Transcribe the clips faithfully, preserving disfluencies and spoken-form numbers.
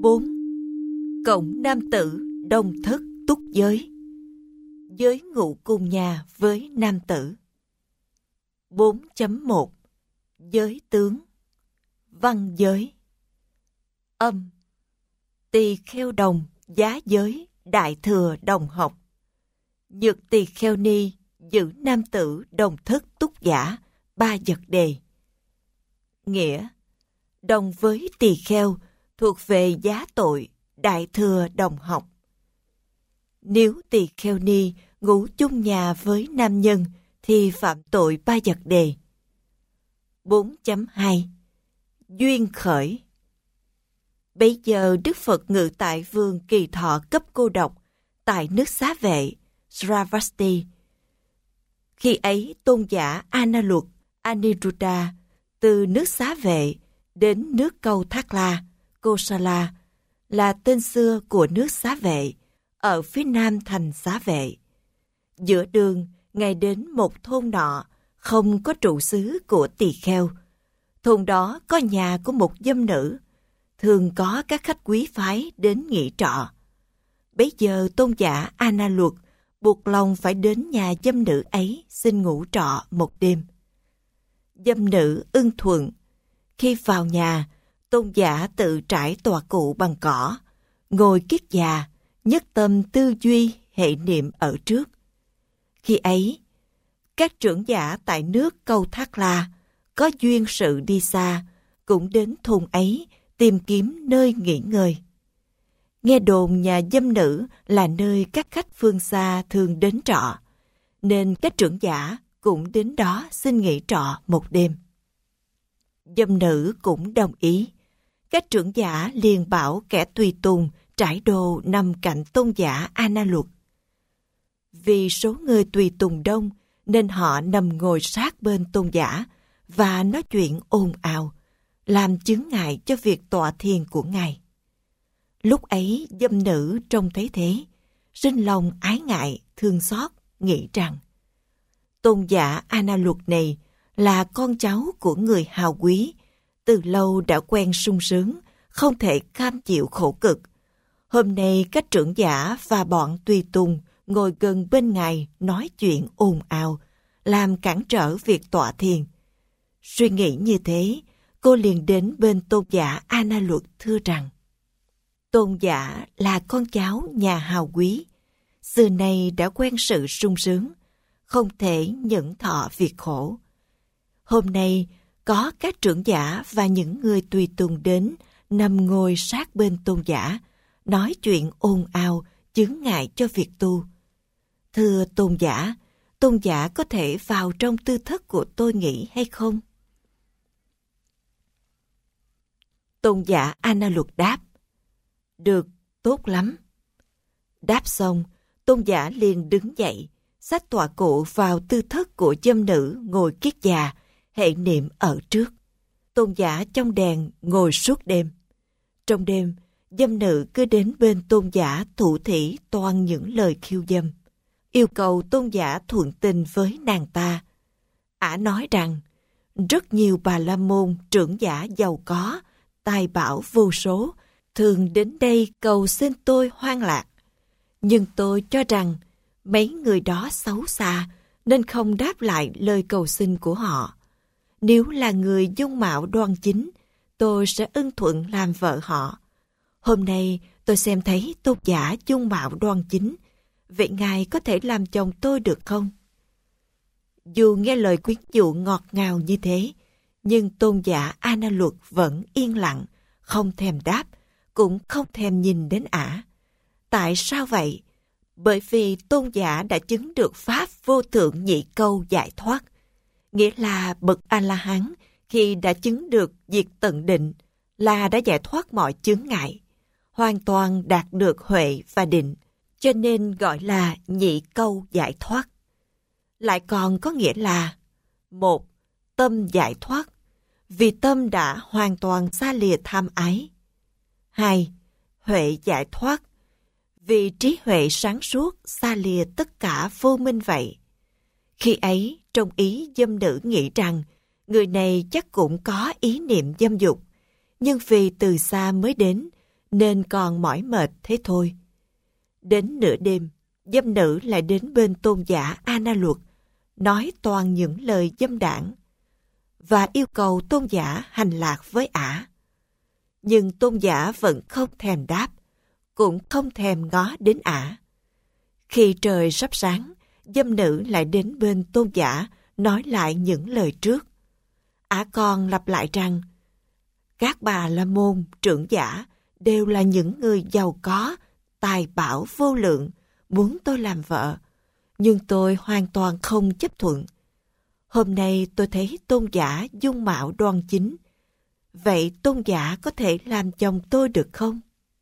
bốn. Cộng nam tử đồng thất túc giới. Giới ngụ cùng nhà với nam tử. bốn chấm một. Giới tướng. Văn giới. Âm. Tỳ kheo đồng, giá giới, đại thừa đồng học. Nhược tỳ kheo ni, giữ nam tử đồng thất túc giả, ba vật đề. Nghĩa. Đồng với tỳ kheo thuộc về giá tội, đại thừa đồng học. Nếu tỳ kheo ni ngủ chung nhà với nam nhân thì phạm tội ba vật đề. bốn chấm hai. Duyên khởi. Bấy giờ Đức Phật ngự tại vườn Kỳ Thọ cấp cô độc tại nước Xá Vệ, Sravasti. Khi ấy tôn giả Analuột, Aniruddha từ nước Xá Vệ đến nước Câu Thác La, Kosala là tên xưa của nước Xá Vệ ở phía nam thành Xá Vệ. Giữa đường, Ngài đến một thôn nọ không có trụ xứ của tỳ kheo. Thôn đó có nhà của một dâm nữ, thường có các khách quý phái đến nghỉ trọ. Bấy giờ tôn giả Analuột buộc lòng phải đến nhà dâm nữ ấy xin ngủ trọ một đêm. Dâm nữ ưng thuận. Khi vào nhà, tôn giả tự trải tòa cụ bằng cỏ, ngồi kiết già, nhất tâm tư duy hệ niệm ở trước. Khi ấy, các trưởng giả tại nước Câu Thác La có duyên sự đi xa, cũng đến thôn ấy tìm kiếm nơi nghỉ ngơi. Nghe đồn nhà dâm nữ là nơi các khách phương xa thường đến trọ, nên các trưởng giả cũng đến đó xin nghỉ trọ một đêm. Dâm nữ cũng đồng ý. Các trưởng giả liền bảo kẻ tùy tùng trải đồ nằm cạnh tôn giả Analuột. Vì số người tùy tùng đông nên họ nằm ngồi sát bên tôn giả và nói chuyện ồn ào, làm chướng ngại cho việc tọa thiền của Ngài. Lúc ấy dâm nữ trông thấy thế, sinh lòng ái ngại, thương xót, nghĩ rằng tôn giả Analuột này là con cháu của người hào quý, từ lâu đã quen sung sướng, không thể cam chịu khổ cực. Hôm nay các trưởng giả và bọn tùy tùng ngồi gần bên Ngài nói chuyện ồn ào, làm cản trở việc tọa thiền. Suy nghĩ như thế, cô liền đến bên tôn giả Analuột thưa rằng: tôn giả là con cháu nhà hào quý, xưa nay đã quen sự sung sướng, không thể nhẫn thọ việc khổ. Hôm nay có các trưởng giả và những người tùy tùng đến nằm ngồi sát bên tôn giả, nói chuyện ồn ào, chướng ngại cho việc tu. Thưa tôn giả, tôn giả có thể vào trong tư thất của tôi nghỉ hay không? Tôn giả Analuột đáp: được, tốt lắm. Đáp xong, tôn giả liền đứng dậy, xách tọa cụ vào tư thất của dâm nữ ngồi kiết già, hệ niệm ở trước. Tôn giả trong đèn ngồi suốt đêm. Trong đêm, dâm nữ cứ đến bên tôn giả thủ thỉ toan những lời khiêu dâm, yêu cầu tôn giả thuận tình với nàng ta. Ả nói rằng rất nhiều bà la môn trưởng giả giàu có, tài bảo vô số thường đến đây cầu xin tôi hoan lạc, nhưng tôi cho rằng mấy người đó xấu xa nên không đáp lại lời cầu xin của họ. Nếu là người dung mạo đoan chính, tôi sẽ ưng thuận làm vợ họ. Hôm nay tôi xem thấy tôn giả dung mạo đoan chính, vậy Ngài có thể làm chồng tôi được không? Dù nghe lời quyến dụ ngọt ngào như thế, nhưng tôn giả Analuột vẫn yên lặng, không thèm đáp, cũng không thèm nhìn đến Ả. Tại sao vậy? Bởi vì tôn giả đã chứng được pháp vô thượng nhị câu giải thoát, nghĩa là bậc A-la-hán khi đã chứng được diệt tận định là đã giải thoát mọi chướng ngại, hoàn toàn đạt được huệ và định, cho nên gọi là nhị câu giải thoát. Lại còn có nghĩa là: một, tâm giải thoát, vì tâm đã hoàn toàn xa lìa tham ái. Hai, huệ giải thoát, vì trí huệ sáng suốt xa lìa tất cả vô minh vậy. Khi ấy, trong ý dâm nữ nghĩ rằng người này chắc cũng có ý niệm dâm dục, nhưng vì từ xa mới đến, nên còn mỏi mệt thế thôi. Đến nửa đêm, dâm nữ lại đến bên tôn giả A Na Luật, nói toàn những lời dâm đảng và yêu cầu tôn giả hành lạc với ả. Nhưng tôn giả vẫn không thèm đáp, cũng không thèm ngó đến ả. Khi trời sắp sáng, dâm nữ lại đến bên tôn giả nói lại những lời trước. Ả còn lặp lại rằng, các bà la môn, trưởng giả đều là những người giàu có, tài bảo vô lượng, muốn tôi làm vợ, nhưng tôi hoàn toàn không chấp thuận. Hôm nay tôi thấy tôn giả dung mạo đoan chính, vậy tôn giả có thể làm chồng tôi được không?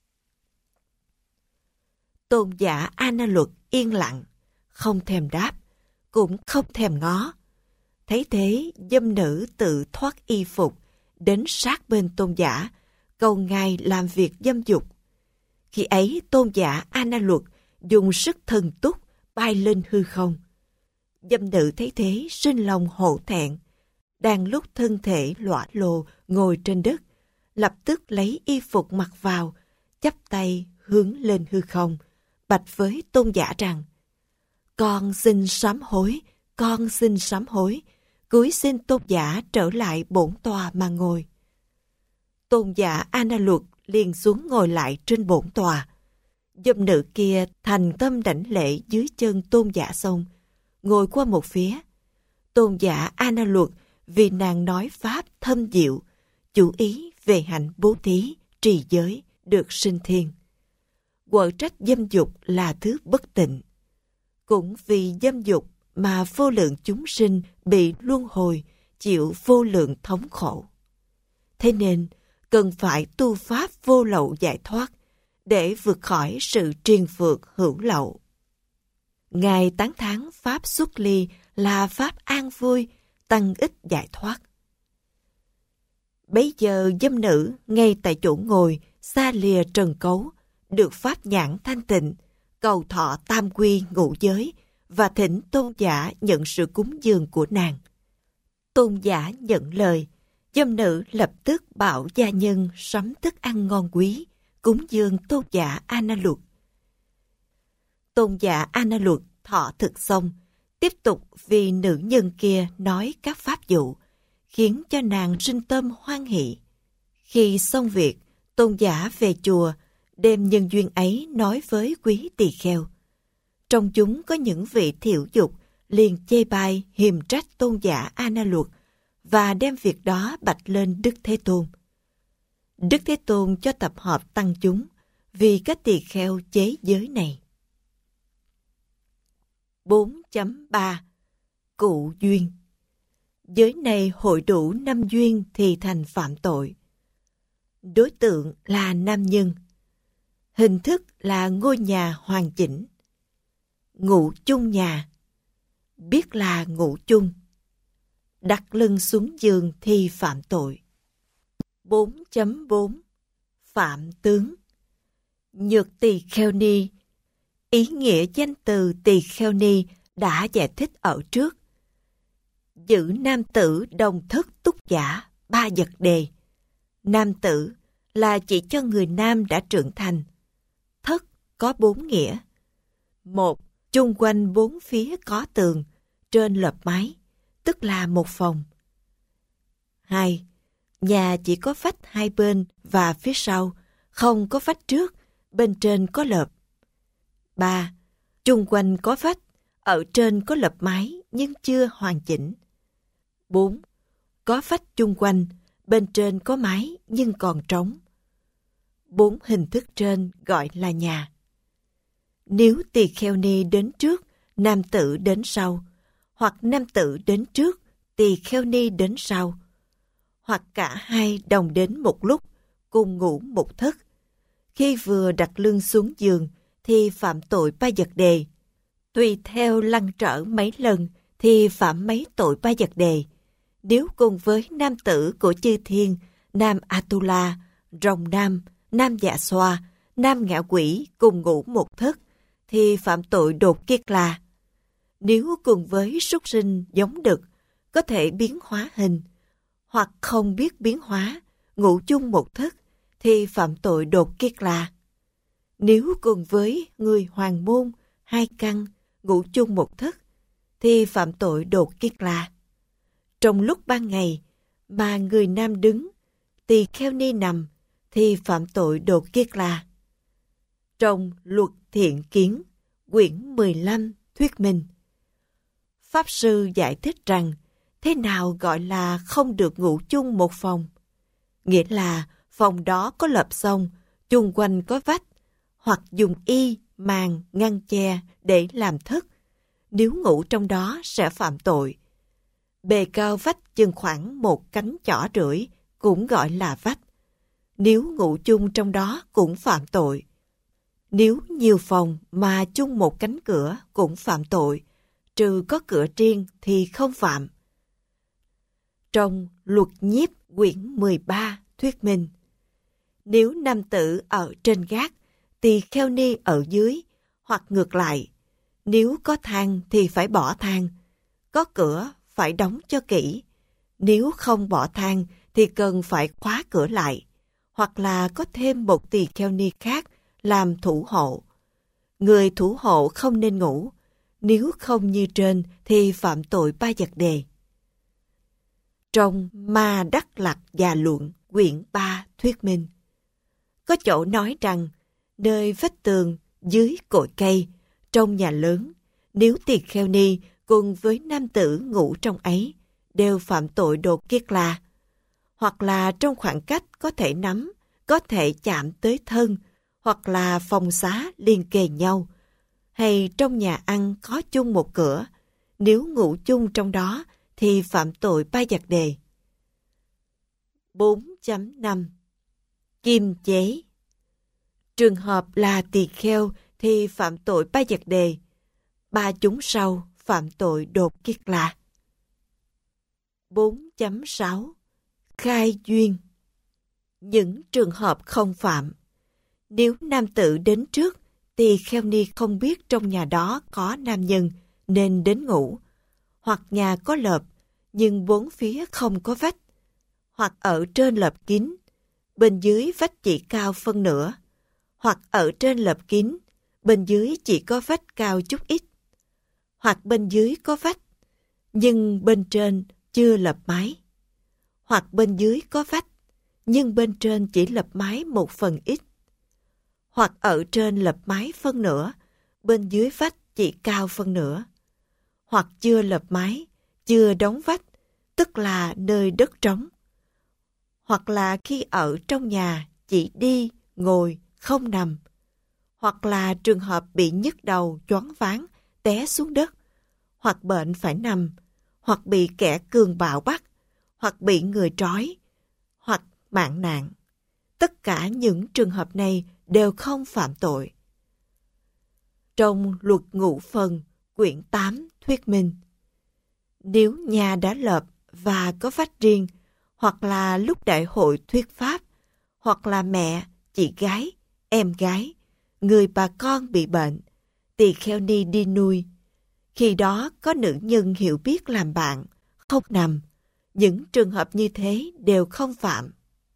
Tôn giả A Na Luật yên lặng, không thèm đáp, cũng không thèm ngó. Thấy thế, dâm nữ tự thoát y phục, đến sát bên tôn giả, cầu ngài làm việc dâm dục. Khi ấy, tôn giả A Na Luật dùng sức thần túc bay lên hư không. Dâm nữ thấy thế sinh lòng hổ thẹn, đang lúc thân thể lõa lồ ngồi trên đất, lập tức lấy y phục mặc vào, chắp tay hướng lên hư không, bạch với tôn giả rằng, con xin sám hối, con xin sám hối, cúi xin tôn giả trở lại bổn tòa mà ngồi. Tôn giả A Na Luật liền xuống ngồi lại trên bổn tòa. Dâm nữ kia thành tâm đảnh lễ dưới chân tôn giả xong, ngồi qua một phía. Tôn giả A Na Luật vì nàng nói pháp thâm diệu, chủ ý về hạnh bố thí, trì giới, được sinh thiên. Quở trách dâm dục là thứ bất tịnh. Cũng vì dâm dục mà vô lượng chúng sinh bị luân hồi, chịu vô lượng thống khổ. Thế nên, cần phải tu pháp vô lậu giải thoát, để vượt khỏi sự triền phược hữu lậu. Ngài tán thán pháp xuất ly là pháp an vui, tăng ích giải thoát. Bấy giờ dâm nữ ngay tại chỗ ngồi, xa lìa trần cấu, được pháp nhãn thanh tịnh, cầu thọ tam quy ngũ giới và thỉnh tôn giả nhận sự cúng dường của nàng. Tôn giả nhận lời, dâm nữ lập tức bảo gia nhân sắm thức ăn ngon quý, cúng dường tôn giả A Na Luật. Tôn giả A Na Luật thọ thực xong, tiếp tục vì nữ nhân kia nói các pháp dụ, khiến cho nàng sinh tâm hoan hỷ. Khi xong việc, tôn giả về chùa, đem nhân duyên ấy nói với quý tỳ kheo. Trong chúng có những vị thiểu dục, liền chê bai hiềm trách tôn giả A Na Luật và đem việc đó bạch lên Đức Thế Tôn. Đức Thế Tôn cho tập hợp tăng chúng vì các tỳ kheo chế giới này. bốn chấm ba Cụ duyên. Giới này hội đủ năm duyên thì thành phạm tội. Đối tượng là nam nhân. Hình thức là ngôi nhà hoàn chỉnh. Ngủ chung nhà. Biết là ngủ chung. Đặt lưng xuống giường thì phạm tội. bốn chấm bốn Phạm tướng. Nhược tỳ kheo ni. Ý nghĩa danh từ tỳ kheo ni đã giải thích ở trước. Giữ nam tử đồng thất túc giả, ba vật đề. Nam tử là chỉ cho người nam đã trưởng thành. Thất có bốn nghĩa. Một, chung quanh bốn phía có tường, trên lợp mái, tức là một phòng. Hai, nhà chỉ có vách hai bên và phía sau, không có vách trước, bên trên có lợp. Ba, chung quanh có vách, ở trên có lợp mái nhưng chưa hoàn chỉnh. Bốn, có vách chung quanh, bên trên có mái nhưng còn trống. Bốn hình thức trên gọi là nhà. Nếu tỳ kheo ni đến trước, nam tử đến sau, hoặc nam tử đến trước, tỳ kheo ni đến sau, hoặc cả hai đồng đến một lúc, cùng ngủ một thất. Khi vừa đặt lưng xuống giường thì phạm tội ba vật đề. Tùy theo lăn trở mấy lần thì phạm mấy tội ba vật đề. Nếu cùng với nam tử của chư thiên, nam Atula, rồng nam, nam Dạ Xoa, nam Ngạ Quỷ cùng ngủ một thất, thì phạm tội đột kiết la. Nếu cùng với súc sinh giống đực, có thể biến hóa hình, hoặc không biết biến hóa, ngủ chung một thất, thì phạm tội đột kiết là. Nếu cùng với người hoàng môn, hai căn, ngủ chung một thức, thì phạm tội đột kiết là. Trong lúc ban ngày mà người nam đứng, tỳ kheo ni nằm, thì phạm tội đột kiết là. Trong Luật Thiện Kiến, quyển mười lăm thuyết minh, Pháp Sư giải thích rằng thế nào gọi là không được ngủ chung một phòng. Nghĩa là phòng đó có lợp xông, chung quanh có vách, hoặc dùng y, màn, ngăn che để làm thức. Nếu ngủ trong đó sẽ phạm tội. Bề cao vách chừng khoảng một cánh chỏ rưỡi cũng gọi là vách. Nếu ngủ chung trong đó cũng phạm tội. Nếu nhiều phòng mà chung một cánh cửa cũng phạm tội, trừ có cửa riêng thì không phạm. Trong Luật Nhiếp quyển mười ba thuyết minh, nếu nam tử ở trên gác, tỳ kheo ni ở dưới, hoặc ngược lại, nếu có thang thì phải bỏ thang, có cửa phải đóng cho kỹ, nếu không bỏ thang thì cần phải khóa cửa lại, hoặc là có thêm một tỳ kheo ni khác làm thủ hộ. Người thủ hộ không nên ngủ, nếu không như trên thì phạm tội ba vật đề. Trong Ma Đắc Lạc Già Luận quyển ba thuyết minh, có chỗ nói rằng nơi vách tường, dưới cội cây, trong nhà lớn, nếu tỳ kheo ni cùng với nam tử ngủ trong ấy, đều phạm tội đột kiết là. Hoặc là trong khoảng cách có thể nắm, có thể chạm tới thân, hoặc là phòng xá liên kề nhau, hay trong nhà ăn có chung một cửa, nếu ngủ chung trong đó thì phạm tội ba vật đề. bốn chấm năm Kim chế. Trường hợp là tỳ kheo thì phạm tội ba vật đề. Ba chúng sau phạm tội đột kiết là. bốn chấm sáu Khai duyên. Những trường hợp không phạm. Nếu nam tử đến trước, tỳ kheo ni không biết trong nhà đó có nam nhân nên đến ngủ, hoặc nhà có lợp nhưng bốn phía không có vách, hoặc ở trên lợp kín, bên dưới vách chỉ cao phân nửa, hoặc ở trên lợp kín, bên dưới chỉ có vách cao chút ít, hoặc bên dưới có vách nhưng bên trên chưa lợp mái, hoặc bên dưới có vách nhưng bên trên chỉ lợp mái một phần ít, hoặc ở trên lợp mái phân nửa, bên dưới vách chỉ cao phân nửa, hoặc chưa lợp mái, chưa đóng vách, tức là nơi đất trống, hoặc là khi ở trong nhà chỉ đi, ngồi, không nằm, hoặc là trường hợp bị nhức đầu, choáng váng, té xuống đất, hoặc bệnh phải nằm, hoặc bị kẻ cường bạo bắt, hoặc bị người trói, hoặc mạng nạn. Tất cả những trường hợp này đều không phạm tội. Trong Luật Ngũ Phần, quyển tám thuyết minh, nếu nhà đã lợp và có vách riêng, hoặc là lúc đại hội thuyết pháp, hoặc là mẹ, chị gái, em gái, người bà con bị bệnh, tỳ kheo ni đi nuôi, khi đó có nữ nhân hiểu biết làm bạn, không nằm, những trường hợp như thế đều không phạm.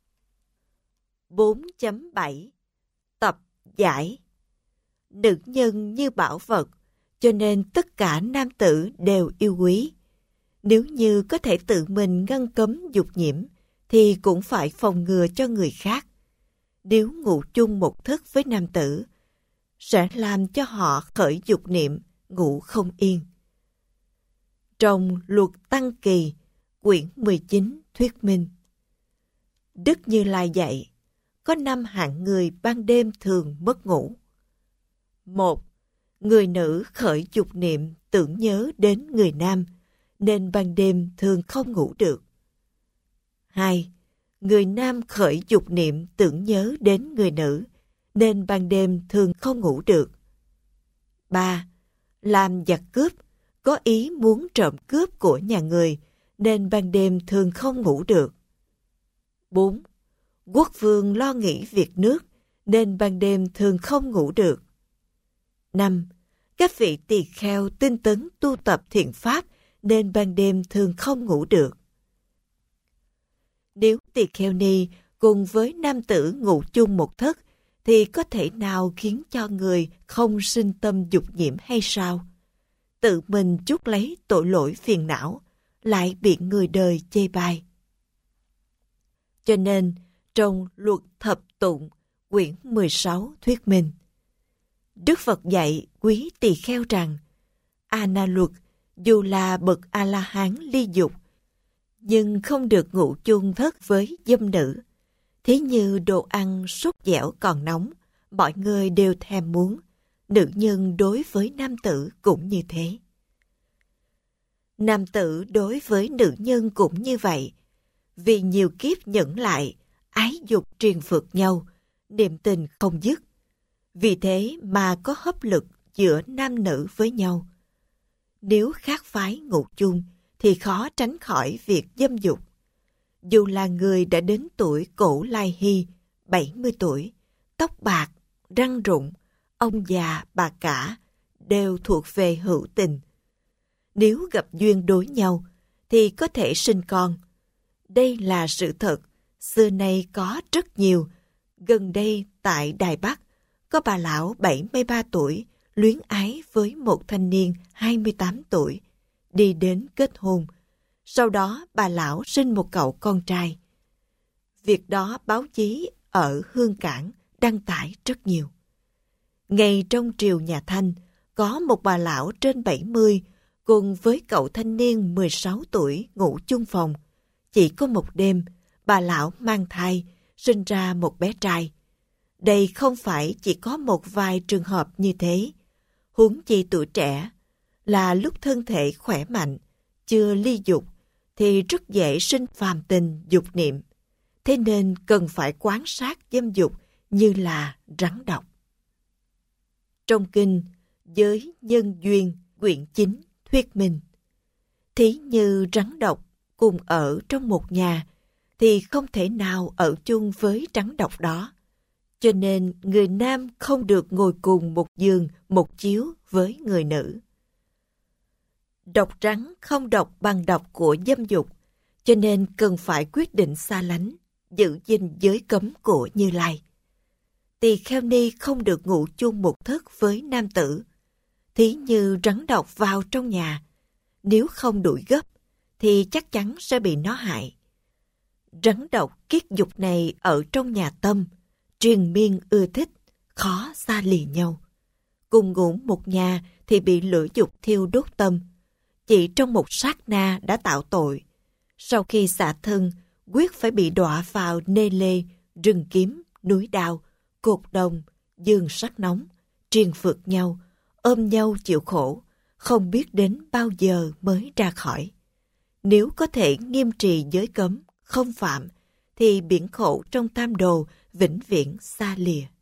bốn chấm bảy Tập giải. Nữ nhân như bảo vật, cho nên tất cả nam tử đều yêu quý. Nếu như có thể tự mình ngăn cấm dục nhiễm, thì cũng phải phòng ngừa cho người khác. Nếu ngủ chung một thức với nam tử, sẽ làm cho họ khởi dục niệm, ngủ không yên. Trong Luật Tăng Kỳ, quyển mười chín thuyết minh, Đức Như Lai dạy, có năm hạng người ban đêm thường mất ngủ. Một, người nữ khởi dục niệm tưởng nhớ đến người nam, nên ban đêm thường không ngủ được. Hai, người nam khởi dục niệm tưởng nhớ đến người nữ, nên ban đêm thường không ngủ được. Ba, làm giặc cướp, có ý muốn trộm cướp của nhà người, nên ban đêm thường không ngủ được. Bốn, quốc vương lo nghĩ việc nước, nên ban đêm thường không ngủ được. Năm, các vị tỳ kheo tinh tấn tu tập thiện pháp, nên ban đêm thường không ngủ được. Nếu tỳ kheo ni cùng với nam tử ngủ chung một thất thì có thể nào khiến cho người không sinh tâm dục nhiễm hay sao? Tự mình chuốc lấy tội lỗi phiền não, lại bị người đời chê bai. Cho nên, trong Luật Thập Tụng, quyển mười sáu thuyết minh, Đức Phật dạy quý tỳ kheo rằng, A Na Luật dù là bậc A-la-hán ly dục, nhưng không được ngủ chung thất với dâm nữ. Thí như đồ ăn sốt dẻo còn nóng, mọi người đều thèm muốn, nữ nhân đối với nam tử cũng như thế. Nam tử đối với nữ nhân cũng như vậy, vì nhiều kiếp nhẫn lại, ái dục triền phượt nhau, niệm tình không dứt. Vì thế mà có hấp lực giữa nam nữ với nhau. Nếu khác phái ngủ chung thì khó tránh khỏi việc dâm dục. Dù là người đã đến tuổi cổ lai hy, bảy mươi tuổi, tóc bạc, răng rụng, ông già, bà cả, đều thuộc về hữu tình. Nếu gặp duyên đối nhau thì có thể sinh con. Đây là sự thật, xưa nay có rất nhiều. Gần đây tại Đài Bắc, có bà lão bảy mươi ba tuổi luyến ái với một thanh niên hai mươi tám tuổi, đi đến kết hôn. Sau đó bà lão sinh một cậu con trai. Việc đó báo chí ở Hương Cảng đăng tải rất nhiều. Ngay trong triều nhà Thanh, có một bà lão trên bảy mươi cùng với cậu thanh niên mười sáu tuổi ngủ chung phòng. Chỉ có một đêm, bà lão mang thai, sinh ra một bé trai. Đây không phải chỉ có một vài trường hợp như thế. Huống chi tuổi trẻ, là lúc thân thể khỏe mạnh, chưa ly dục, thì rất dễ sinh phàm tình dục niệm. Thế nên cần phải quan sát dâm dục như là rắn độc. Trong kinh Giới Nhân Duyên quyển chín thuyết minh, thí như rắn độc cùng ở trong một nhà thì không thể nào ở chung với rắn độc đó. Cho nên người nam không được ngồi cùng một giường, một chiếu với người nữ. Độc rắn không độc bằng độc của dâm dục, cho nên cần phải quyết định xa lánh, giữ gìn giới cấm của Như Lai. Tỳ kheo ni không được ngủ chung một thất với nam tử. Thí như rắn độc vào trong nhà, nếu không đuổi gấp thì chắc chắn sẽ bị nó hại. Rắn độc kiết dục này ở trong nhà tâm, triền miên ưa thích, khó xa lìa nhau. Cùng ngủ một nhà thì bị lửa dục thiêu đốt tâm. Chỉ trong một sát na đã tạo tội. Sau khi xả thân, quyết phải bị đọa vào nê lê, rừng kiếm, núi đao, cột đồng, giường sắt nóng, triền phượt nhau, ôm nhau chịu khổ, không biết đến bao giờ mới ra khỏi. Nếu có thể nghiêm trì giới cấm, không phạm, thì biển khổ trong tam đồ vĩnh viễn xa lìa.